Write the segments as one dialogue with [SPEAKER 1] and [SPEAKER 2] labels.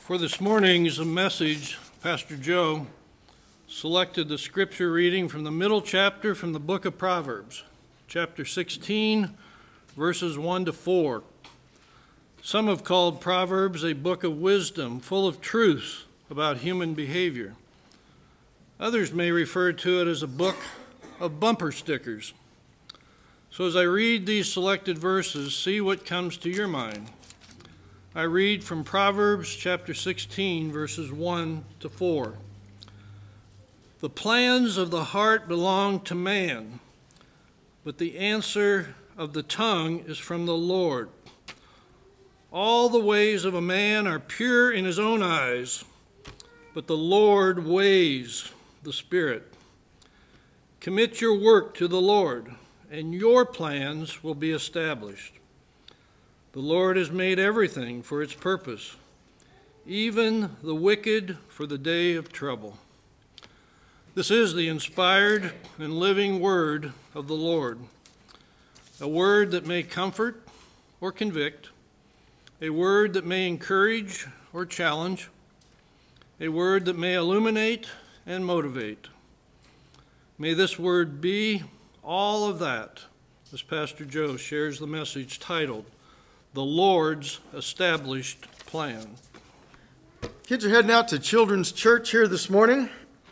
[SPEAKER 1] For this morning's message, Pastor Joe selected the scripture reading from the middle chapter from the book of Proverbs, chapter 16, verses 1 to 4. Some have called Proverbs a book of wisdom, full of truths about human behavior. Others may refer to it as a book of bumper stickers. So as I read these selected verses, see what comes to your mind. I read from Proverbs chapter 16, verses 1 to 4. The plans of the heart belong to man, but the answer of the tongue is from the Lord. All the ways of a man are pure in his own eyes, but the Lord weighs the spirit. Commit your work to the Lord, and your plans will be established. The Lord has made everything for its purpose, even the wicked for the day of trouble. This is the inspired and living word of the Lord, a word that may comfort or convict, a word that may encourage or challenge, a word that may illuminate and motivate. May this word be all of that, as Pastor Joe shares the message titled, The Lord's Established Plan.
[SPEAKER 2] Kids are heading out to Children's Church here this morning.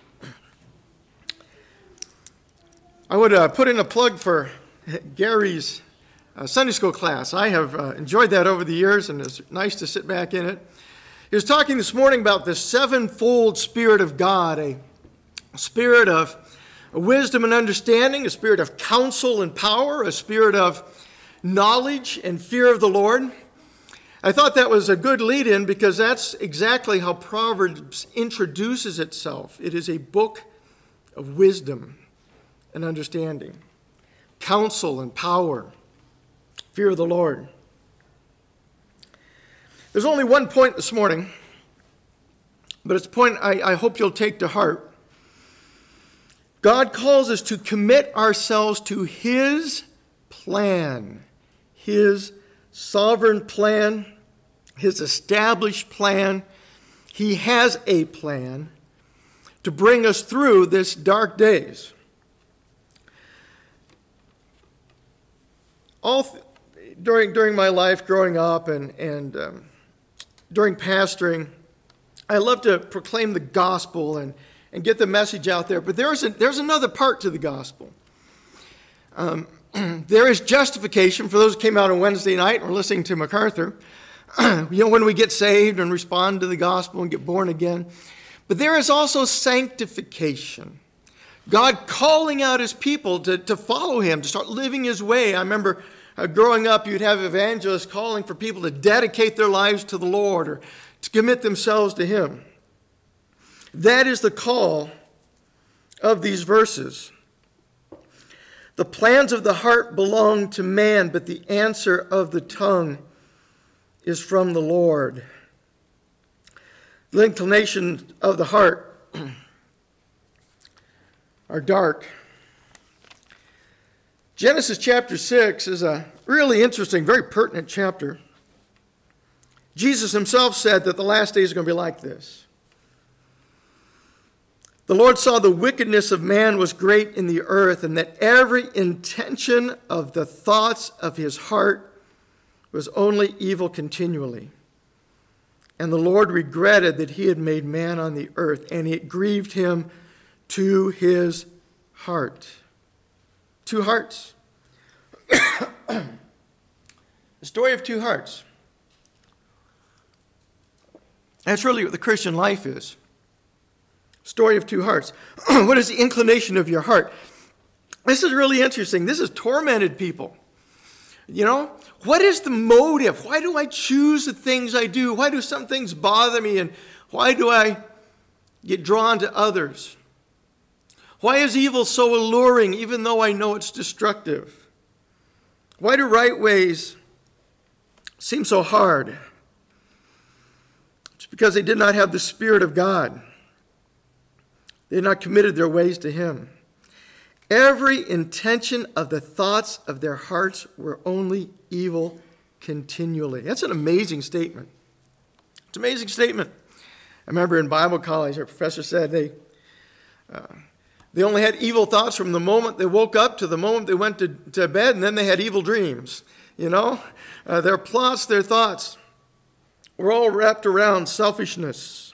[SPEAKER 2] I would put in a plug for Gary's Sunday school class. I have enjoyed that over the years, and it's nice to sit back in it. He was talking this morning about the sevenfold Spirit of God, a spirit of wisdom and understanding, a spirit of counsel and power, a spirit of knowledge and fear of the Lord. I thought that was a good lead-in because that's exactly how Proverbs introduces itself. It is a book of wisdom and understanding, counsel and power, fear of the Lord. There's only one point this morning, but it's a point I hope you'll take to heart. God calls us to commit ourselves to His plan, His sovereign plan, His established plan. He has a plan to bring us through this dark days. During my life growing up and during pastoring, I love to proclaim the gospel and get the message out there. But there's another part to the gospel. There is justification for those who came out on Wednesday night and were listening to MacArthur. When we get saved and respond to the gospel and get born again. But there is also sanctification. God calling out His people to follow Him, to start living His way. I remember growing up, you'd have evangelists calling for people to dedicate their lives to the Lord or to commit themselves to Him. That is the call of these verses. The plans of the heart belong to man, but the answer of the tongue is from the Lord. The inclinations of the heart are dark. Genesis chapter 6 is a really interesting, very pertinent chapter. Jesus Himself said that the last days are going to be like this. The Lord saw the wickedness of man was great in the earth, and that every intention of the thoughts of his heart was only evil continually. And the Lord regretted that He had made man on the earth, and it grieved Him to His heart. Two hearts. The story of two hearts. That's really what the Christian life is. Story of two hearts. What is the inclination of your heart? This is really interesting. This is tormented people. What is the motive? Why do I choose the things I do? Why do some things bother me? And why do I get drawn to others? Why is evil so alluring even though I know it's destructive? Why do right ways seem so hard? It's because they did not have the Spirit of God. They had not committed their ways to Him. Every intention of the thoughts of their hearts were only evil continually. That's an amazing statement. It's an amazing statement. I remember in Bible college, our professor said they only had evil thoughts from the moment they woke up to the moment they went to bed, and then they had evil dreams. Their plots, their thoughts were all wrapped around selfishness.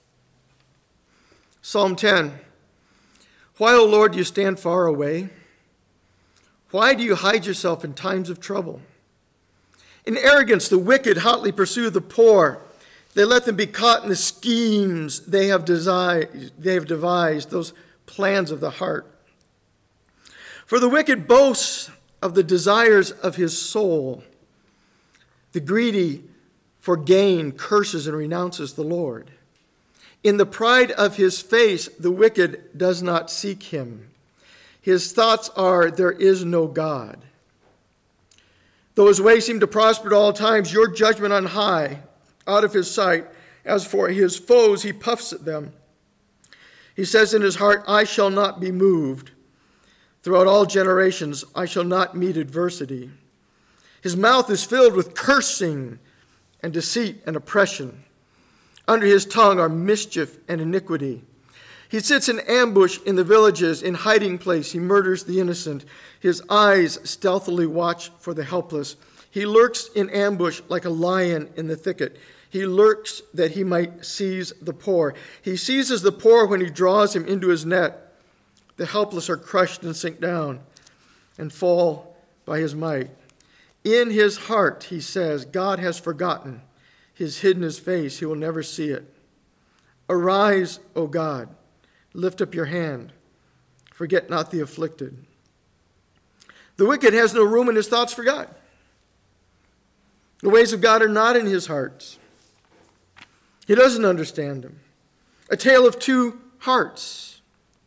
[SPEAKER 2] Psalm 10. Why, O Lord, do you stand far away? Why do you hide yourself in times of trouble? In arrogance, the wicked hotly pursue the poor. They let them be caught in the schemes they have devised, those plans of the heart. For the wicked boasts of the desires of his soul. The greedy for gain curses and renounces the Lord. In the pride of his face, the wicked does not seek him. His thoughts are, there is no God. Though his ways seem to prosper at all times, your judgment on high, out of his sight. As for his foes, he puffs at them. He says in his heart, I shall not be moved. Throughout all generations, I shall not meet adversity. His mouth is filled with cursing and deceit and oppression. Under his tongue are mischief and iniquity. He sits in ambush in the villages, in hiding place. He murders the innocent. His eyes stealthily watch for the helpless. He lurks in ambush like a lion in the thicket. He lurks that he might seize the poor. He seizes the poor when he draws him into his net. The helpless are crushed and sink down and fall by his might. In his heart, he says, God has forgotten. He has hidden his face. He will never see it. Arise, O God. Lift up your hand. Forget not the afflicted. The wicked has no room in his thoughts for God. The ways of God are not in his heart. He doesn't understand them. A tale of two hearts.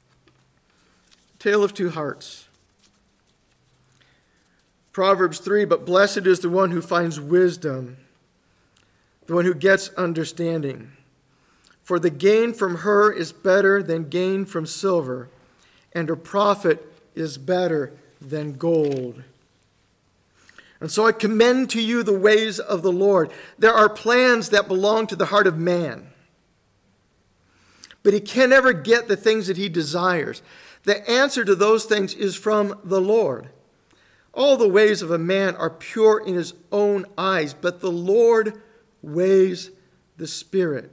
[SPEAKER 2] A tale of two hearts. Proverbs 3, but blessed is the one who finds wisdom, the one who gets understanding. For the gain from her is better than gain from silver, and her profit is better than gold. And so I commend to you the ways of the Lord. There are plans that belong to the heart of man, but he can never get the things that he desires. The answer to those things is from the Lord. All the ways of a man are pure in his own eyes, but the Lord weighs the spirit.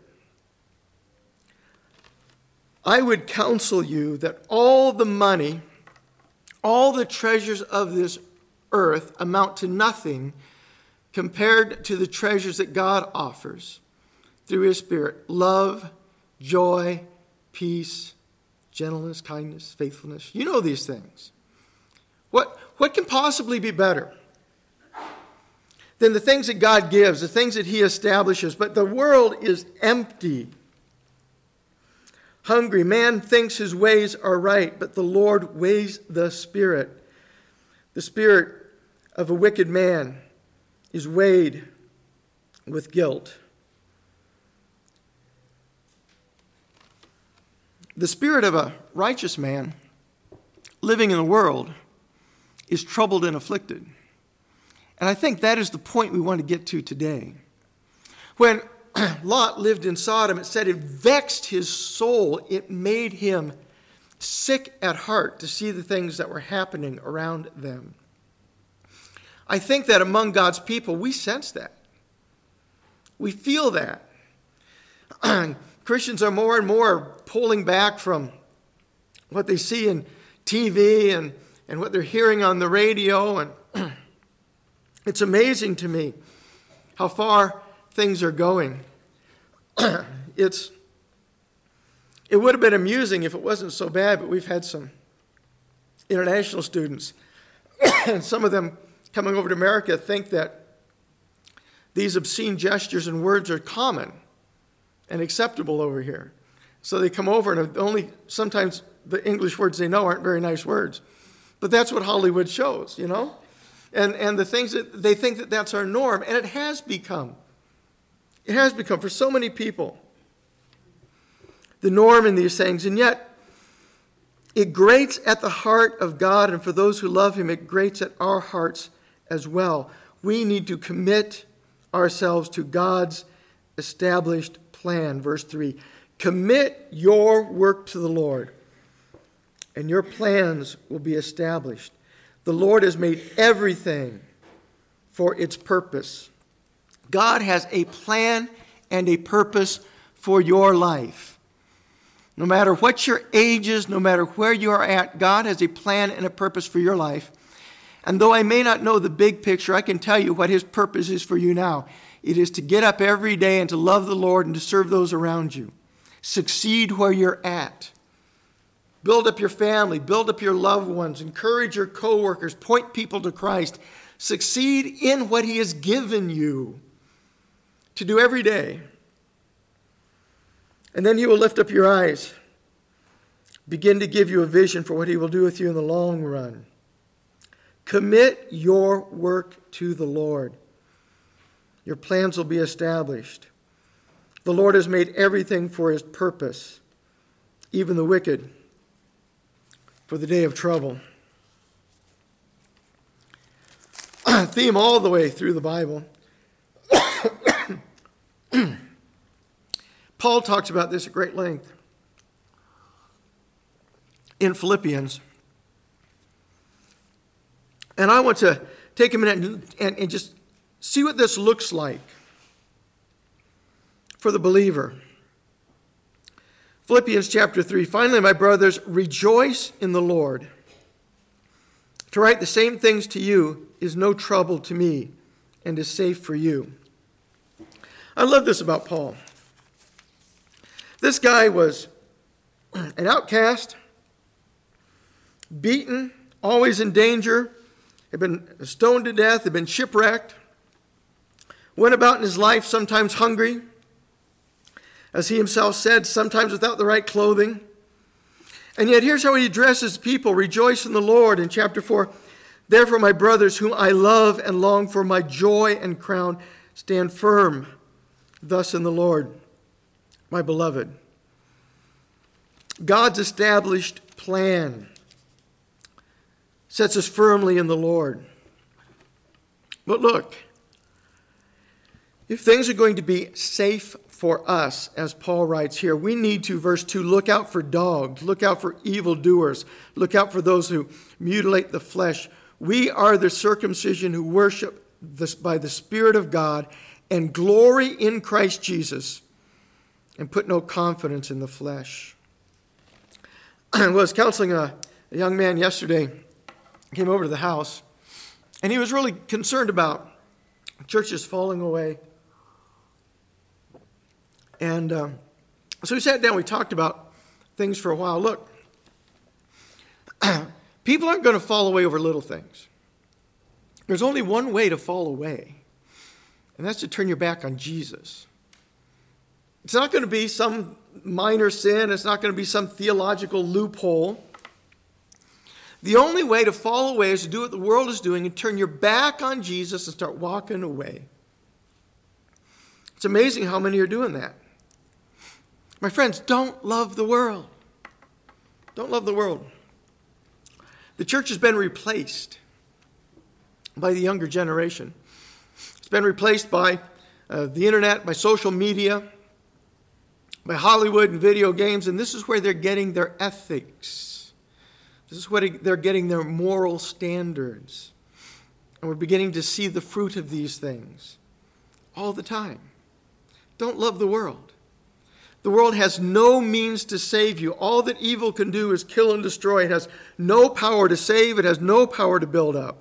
[SPEAKER 2] I would counsel you that all the money, all the treasures of this earth amount to nothing compared to the treasures that God offers through his Spirit. Love, joy, peace, gentleness, kindness, faithfulness. You know these things. What can possibly be better than the things that God gives, the things that he establishes? But the world is empty. Hungry. Man thinks his ways are right, but the Lord weighs the spirit. The spirit of a wicked man is weighed with guilt. The spirit of a righteous man living in the world is troubled and afflicted. And I think that is the point we want to get to today. When Lot lived in Sodom, it said it vexed his soul. It made him sick at heart to see the things that were happening around them. I think that among God's people, we sense that. We feel that. Christians are more and more pulling back from what they see in TV and what they're hearing on the radio. And it's amazing to me how far things are going. It would have been amusing if it wasn't so bad, but we've had some international students, and some of them coming over to America think that these obscene gestures and words are common and acceptable over here. So they come over, and only sometimes the English words they know aren't very nice words. But that's what Hollywood shows, you know? And the things that they think that that's our norm, and it has become. It has become for so many people the norm in these things, and yet it grates at the heart of God, and for those who love him, it grates at our hearts as well. We need to commit ourselves to God's established plan. Verse 3, commit your work to the Lord, and your plans will be established. The Lord has made everything for its purpose. God has a plan and a purpose for your life. No matter what your age is, no matter where you are at, God has a plan and a purpose for your life. And though I may not know the big picture, I can tell you what his purpose is for you now. It is to get up every day and to love the Lord and to serve those around you. Succeed where you're at. Build up your family, build up your loved ones, encourage your coworkers, point people to Christ. Succeed in what he has given you to do every day. And then he will lift up your eyes, begin to give you a vision for what he will do with you in the long run. Commit your work to the Lord. Your plans will be established. The Lord has made everything for his purpose, even the wicked, for the day of trouble. Theme all the way through the Bible. Paul talks about this at great length in Philippians. And I want to take a minute and just see what this looks like for the believer. Philippians chapter 3, finally, my brothers, rejoice in the Lord. To write the same things to you is no trouble to me and is safe for you. I love this about Paul. This guy was an outcast, beaten, always in danger, had been stoned to death, had been shipwrecked, went about in his life sometimes hungry, as he himself said, sometimes without the right clothing. And yet here's how he addresses people. Rejoice in the Lord in chapter 4. Therefore, my brothers, whom I love and long for, my joy and crown, stand firm thus in the Lord, my beloved. God's established plan sets us firmly in the Lord. But look, if things are going to be safe for us, as Paul writes here, we need to, verse 2, look out for dogs, look out for evildoers, look out for those who mutilate the flesh. We are the circumcision who worship this by the Spirit of God and glory in Christ Jesus and put no confidence in the flesh. I was counseling a young man yesterday. Came over to the house, and he was really concerned about churches falling away. And so we sat down, we talked about things for a while. Look, people aren't going to fall away over little things. There's only one way to fall away, and that's to turn your back on Jesus. It's not going to be some minor sin. It's not going to be some theological loophole. The only way to fall away is to do what the world is doing and turn your back on Jesus and start walking away. It's amazing how many are doing that. My friends, don't love the world. Don't love the world. The church has been replaced by the younger generation. It's been replaced by the internet, by social media, by Hollywood and video games, and this is where they're getting their ethics. This is where they're getting their moral standards. And we're beginning to see the fruit of these things all the time. Don't love the world. The world has no means to save you. All that evil can do is kill and destroy. It has no power to save. It has no power to build up.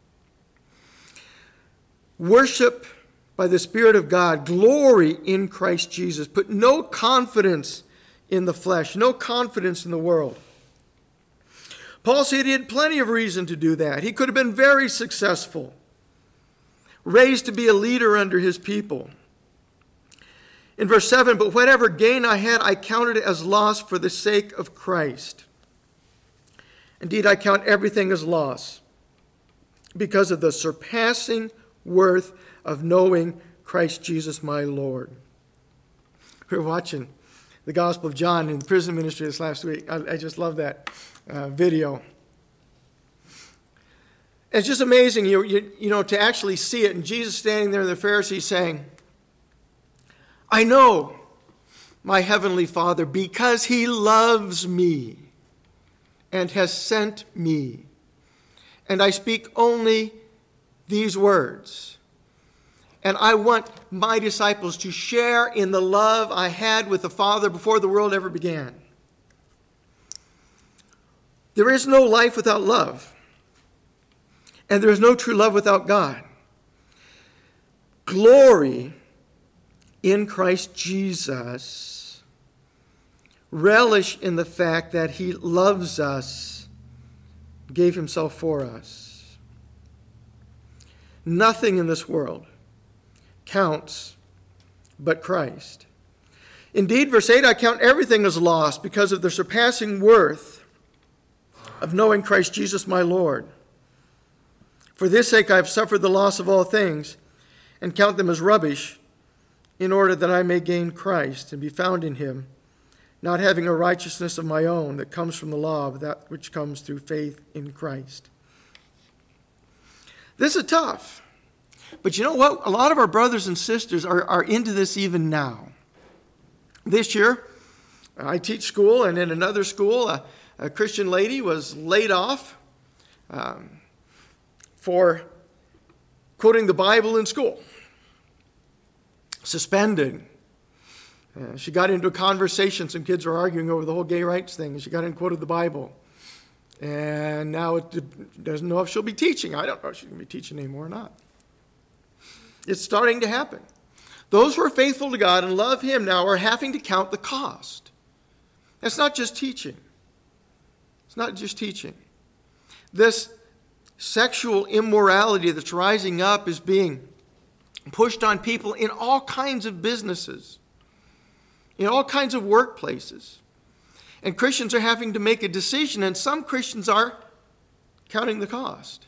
[SPEAKER 2] Worship by the Spirit of God. Glory in Christ Jesus. Put no confidence in the flesh. No confidence in the world. Paul said he had plenty of reason to do that. He could have been very successful, raised to be a leader under his people. In verse 7, but whatever gain I had, I counted it as loss for the sake of Christ. Indeed, I count everything as loss because of the surpassing worth of knowing Christ Jesus my Lord. We were watching the Gospel of John in the prison ministry this last week. I just love that video. It's just amazing, you know, to actually see it. And Jesus standing there, and the Pharisees saying, I know my heavenly Father, because he loves me and has sent me. And I speak only these words. And I want my disciples to share in the love I had with the Father before the world ever began. There is no life without love. And there is no true love without God. Glory in Christ Jesus. Relish in the fact that he loves us, gave himself for us. Nothing in this world counts but Christ. Indeed, verse 8, I count everything as lost because of the surpassing worth of knowing Christ Jesus my Lord. For this sake I have suffered the loss of all things and count them as rubbish, in order that I may gain Christ and be found in him, not having a righteousness of my own that comes from the law, but that which comes through faith in Christ. This is tough. But you know what? A lot of our brothers and sisters are into this even now. This year, I teach school, and in another school, a Christian lady was laid off for quoting the Bible in school. Suspended. She got into a conversation. Some kids were arguing over the whole gay rights thing, and she got in and quoted the Bible. And now it doesn't know if she'll be teaching. I don't know if she's going to be teaching anymore or not. It's starting to happen. Those who are faithful to God and love him now are having to count the cost. That's not just teaching. It's not just teaching. This sexual immorality that's rising up is being pushed on people in all kinds of businesses, in all kinds of workplaces. And Christians are having to make a decision, and some Christians are counting the cost.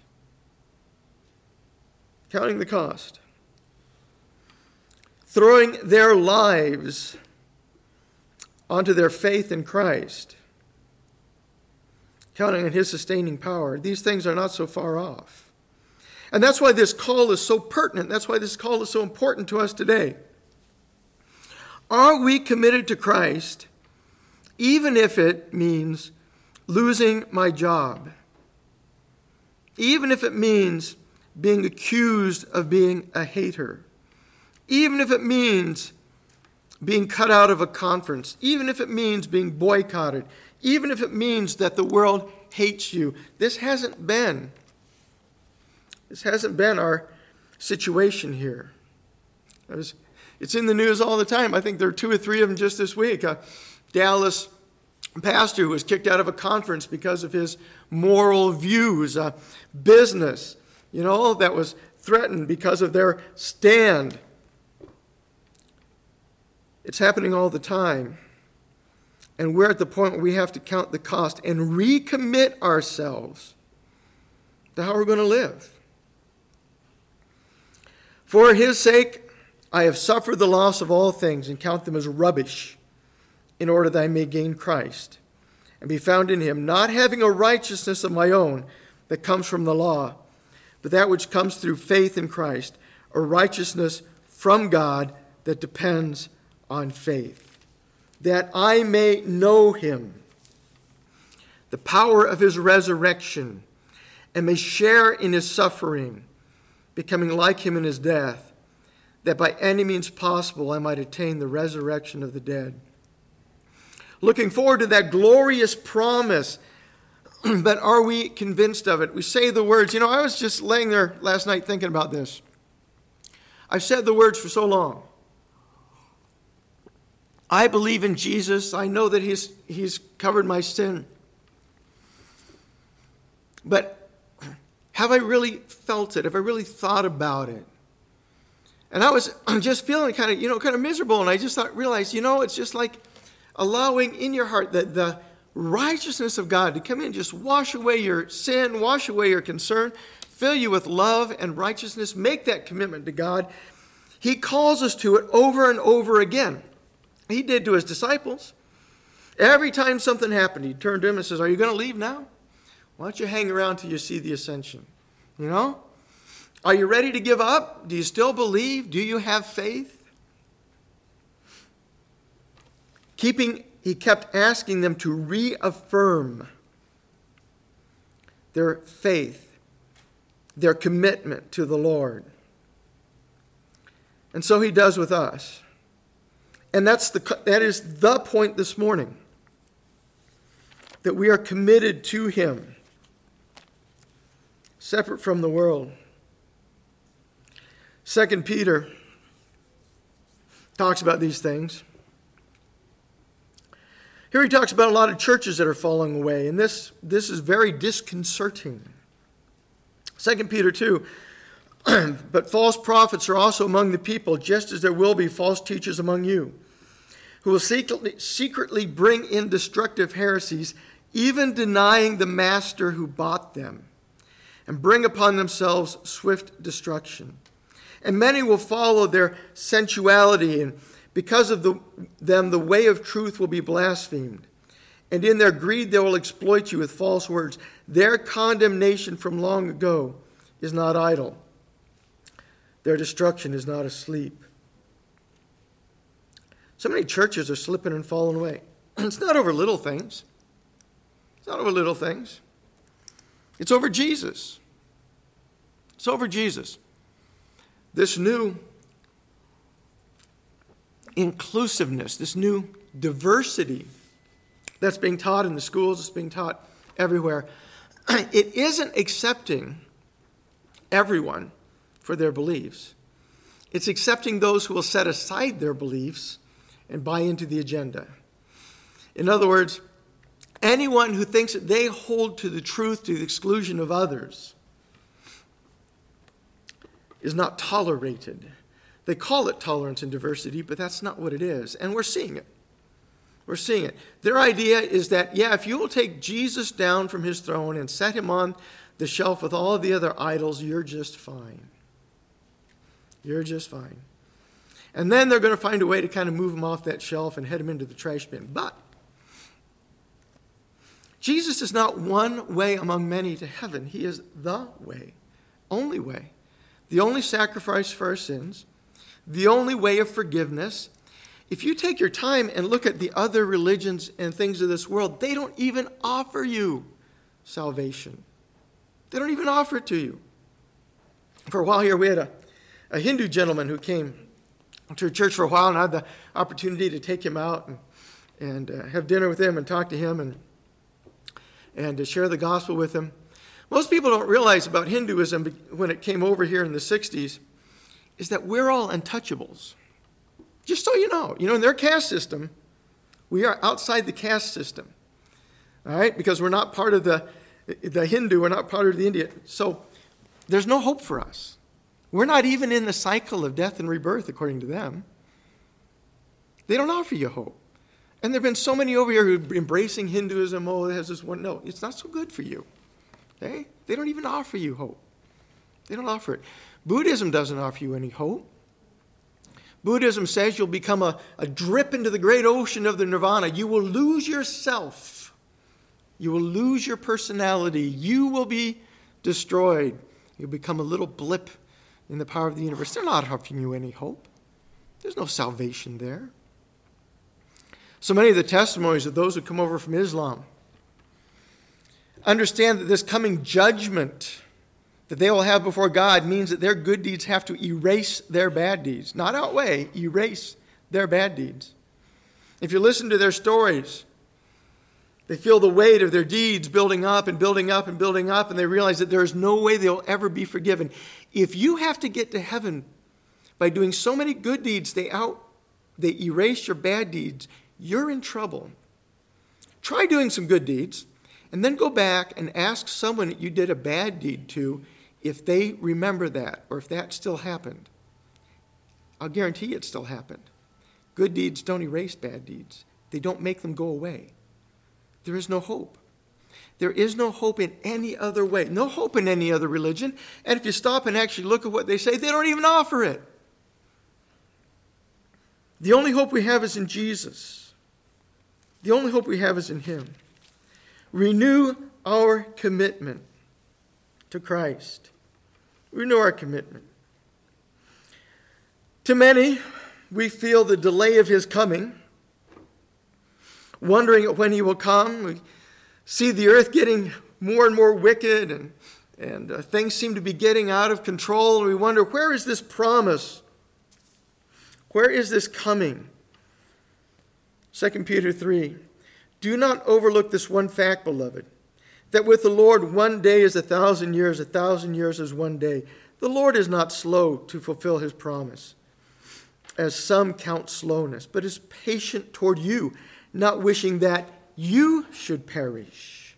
[SPEAKER 2] Counting the cost. Throwing their lives onto their faith in Christ. Counting on his sustaining power. These things are not so far off. And that's why this call is so pertinent. That's why this call is so important to us today. Are we committed to Christ, even if it means losing my job? Even if it means being accused of being a hater? Even if it means being cut out of a conference? Even if it means being boycotted? Even if it means that the world hates you? This hasn't been our situation here. It's in the news all the time. I think there are 2 or 3 of them just this week. A Dallas pastor who was kicked out of a conference because of his moral views. A business, that was threatened because of their stand. It's happening all the time. And we're at the point where we have to count the cost and recommit ourselves to how we're going to live. For his sake, I have suffered the loss of all things and count them as rubbish, in order that I may gain Christ and be found in him, not having a righteousness of my own that comes from the law, but that which comes through faith in Christ, a righteousness from God that depends on faith, that I may know him, the power of his resurrection, and may share in his suffering, becoming like him in his death, that by any means possible I might attain the resurrection of the dead. Looking forward to that glorious promise, but are we convinced of it? We say the words. I was just laying there last night thinking about this. I've said the words for so long. I believe in Jesus. I know that he's covered my sin. But have I really felt it? Have I really thought about it? And I was just feeling kind of miserable, and I just realized, it's just like allowing in your heart that the righteousness of God to come in and just wash away your sin, wash away your concern, fill you with love and righteousness. Make that commitment to God. He calls us to it over and over again. He did to his disciples. Every time something happened, he turned to him and says, are you going to leave now? Why don't you hang around till you see the ascension? Are you ready to give up? Do you still believe? Do you have faith? He kept asking them to reaffirm their faith, their commitment to the Lord. And so he does with us. And that is the point this morning, that we are committed to him, separate from the world. 2 Peter talks about these things. Here he talks about a lot of churches that are falling away, and this is very disconcerting. 2 Peter 2, but false prophets are also among the people, just as there will be false teachers among you, who will secretly bring in destructive heresies, even denying the master who bought them, and bring upon themselves swift destruction. And many will follow their sensuality, and because of them, the way of truth will be blasphemed. And in their greed, they will exploit you with false words. Their condemnation from long ago is not idle. Their destruction is not asleep. So many churches are slipping and falling away. It's not over little things. It's not over little things. It's over Jesus. It's over Jesus. This new inclusiveness, this new diversity that's being taught in the schools, it's being taught everywhere, it isn't accepting everyone for their beliefs. It's accepting those who will set aside their beliefs and buy into the agenda. In other words, anyone who thinks that they hold to the truth to the exclusion of others is not tolerated. They call it tolerance and diversity, but that's not what it is. And we're seeing it. We're seeing it. Their idea is that, if you will take Jesus down from his throne and set him on the shelf with all of the other idols, you're just fine. You're just fine. And then they're going to find a way to kind of move him off that shelf and head him into the trash bin. But Jesus is not one way among many to heaven. He is the way, the only sacrifice for our sins, the only way of forgiveness. If you take your time and look at the other religions and things of this world, they don't even offer you salvation. They don't even offer it to you. For a while here, we had a Hindu gentleman who came to a church for a while, and I had the opportunity to take him out and have dinner with him and talk to him and to share the gospel with him. Most people don't realize about Hinduism when it came over here in the 60s is that we're all untouchables. Just so you know, in their caste system, we are outside the caste system. All right? Because we're not part of the Hindu, we're not part of the Indian. So there's no hope for us. We're not even in the cycle of death and rebirth, according to them. They don't offer you hope. And there have been so many over here who are embracing Hinduism. Oh, it has this one. No, it's not so good for you. Okay? They don't even offer you hope. They don't offer it. Buddhism doesn't offer you any hope. Buddhism says you'll become a drip into the great ocean of the nirvana. You will lose yourself. You will lose your personality. You will be destroyed. You'll become a little blip in the power of the universe. They're not offering you any hope. There's no salvation there. So many of the testimonies of those who come over from Islam understand that this coming judgment that they will have before God means that their good deeds have to erase their bad deeds. Not outweigh, erase their bad deeds. If you listen to their stories, they feel the weight of their deeds building up and building up and building up, and they realize that there is no way they'll ever be forgiven. If you have to get to heaven by doing so many good deeds, they erase your bad deeds, you're in trouble. Try doing some good deeds, and then go back and ask someone that you did a bad deed to if they remember that or if that still happened. I'll guarantee it still happened. Good deeds don't erase bad deeds. They don't make them go away. There is no hope. There is no hope in any other way. No hope in any other religion. And if you stop and actually look at what they say, they don't even offer it. The only hope we have is in Jesus. The only hope we have is in him. Renew our commitment to Christ. Renew our commitment. To many, we feel the delay of his coming wondering when he will come. We see the earth getting more and more wicked, and things seem to be getting out of control. And we wonder, where is this promise? Where is this coming? 2 Peter 3, do not overlook this one fact, beloved, that with the Lord 1 day is 1,000 years, 1,000 years is 1 day. The Lord is not slow to fulfill his promise, as some count slowness, but is patient toward you, not wishing that you should perish,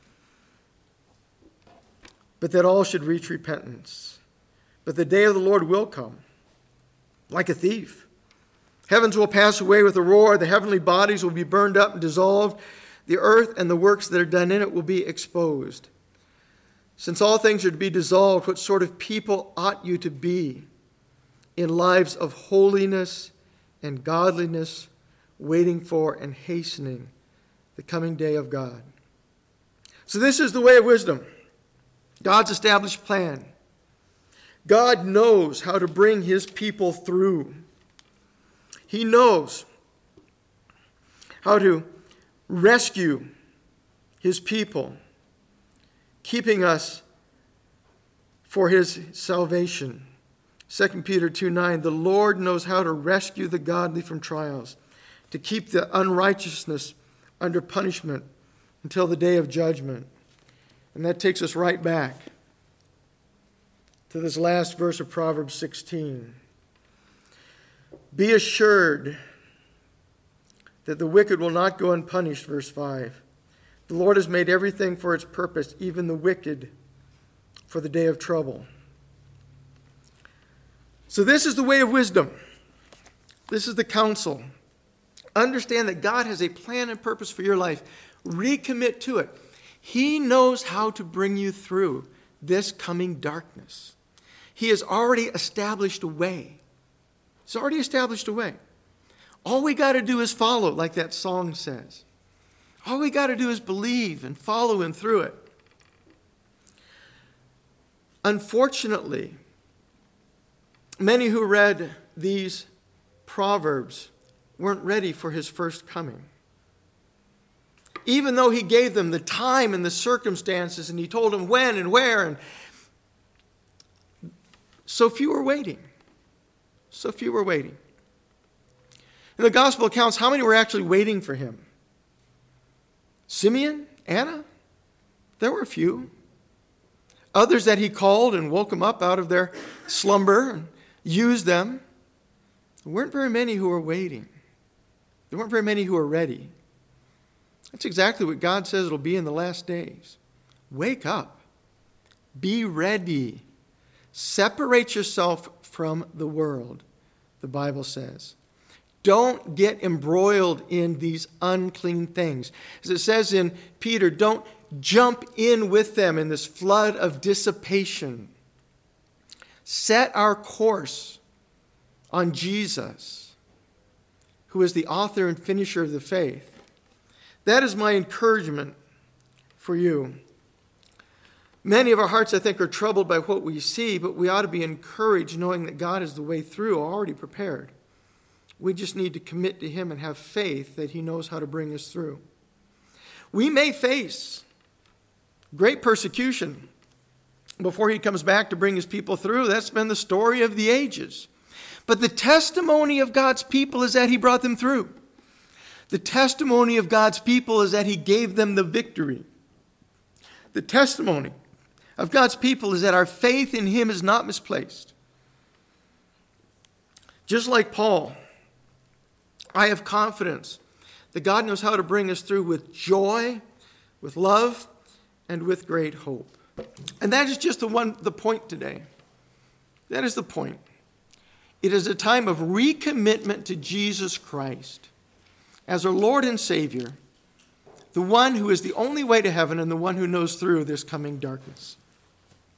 [SPEAKER 2] but that all should reach repentance. But the day of the Lord will come like a thief. Heavens will pass away with a roar. The heavenly bodies will be burned up and dissolved. The earth and the works that are done in it will be exposed. Since all things are to be dissolved, what sort of people ought you to be in lives of holiness and godliness, waiting for and hastening the coming day of God? So this is the way of wisdom. God's established plan. God knows how to bring his people through. He knows how to rescue his people, keeping us for his salvation. 2 Peter 2:9, the Lord knows how to rescue the godly from trials, to keep the unrighteousness under punishment until the day of judgment. And that takes us right back to this last verse of Proverbs 16. Be assured that the wicked will not go unpunished, verse 5. The Lord has made everything for its purpose, even the wicked for the day of trouble. So this is the way of wisdom. This is the counsel. Understand that God has a plan and purpose for your life. Recommit to it. He knows how to bring you through this coming darkness. He has already established a way. He's already established a way. All we got to do is follow, like that song says. All we got to do is believe and follow him through it. Unfortunately, many who read these Proverbs weren't ready for his first coming. Even though he gave them the time and the circumstances, and he told them when and where, and so few were waiting. So few were waiting. In the gospel accounts, how many were actually waiting for him? Simeon? Anna? There were a few. Others that he called and woke them up out of their slumber and used them. There weren't very many who were waiting. There weren't very many who were ready. That's exactly what God says it'll be in the last days. Wake up. Be ready. Separate yourself from the world, the Bible says. Don't get embroiled in these unclean things. As it says in Peter, don't jump in with them in this flood of dissipation. Set our course on Jesus, who is the author and finisher of the faith. That is my encouragement for you. Many of our hearts, I think, are troubled by what we see, but we ought to be encouraged knowing that God is the way through, already prepared. We just need to commit to him and have faith that he knows how to bring us through. We may face great persecution before he comes back to bring his people through. That's been the story of the ages. But the testimony of God's people is that he brought them through. The testimony of God's people is that he gave them the victory. The testimony of God's people is that our faith in him is not misplaced. Just like Paul, I have confidence that God knows how to bring us through with joy, with love, and with great hope. And that is just the point today. That is the point. It is a time of recommitment to Jesus Christ as our Lord and Savior, the one who is the only way to heaven and the one who knows through this coming darkness.